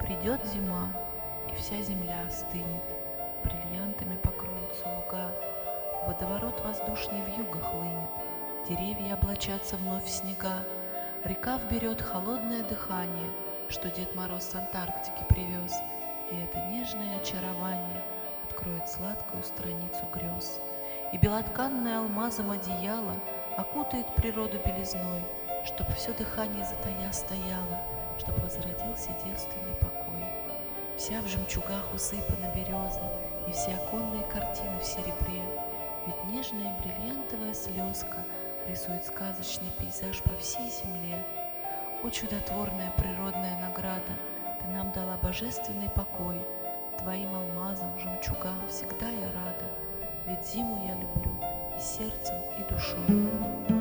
Придет зима, и вся земля остынет, бриллиантами покроются луга, водоворот воздушный вьюга хлынет, деревья облачатся вновь в снега, река вберет холодное дыхание, что Дед Мороз с Антарктики привез, и это нежное очарование откроет сладкую страницу грез. И белотканное алмазом одеяло окутает природу белизной, чтоб все дыхание затая стояло, чтоб возродился девственный покой. Вся в жемчугах усыпана береза, и все оконные картины в серебре, ведь нежная бриллиантовая слезка рисует сказочный пейзаж по всей земле. О, чудотворная природная награда, ты нам дала божественный покой, твоим алмазам, жемчугам всегда я рада, ведь зиму я люблю и сердцем, и душой.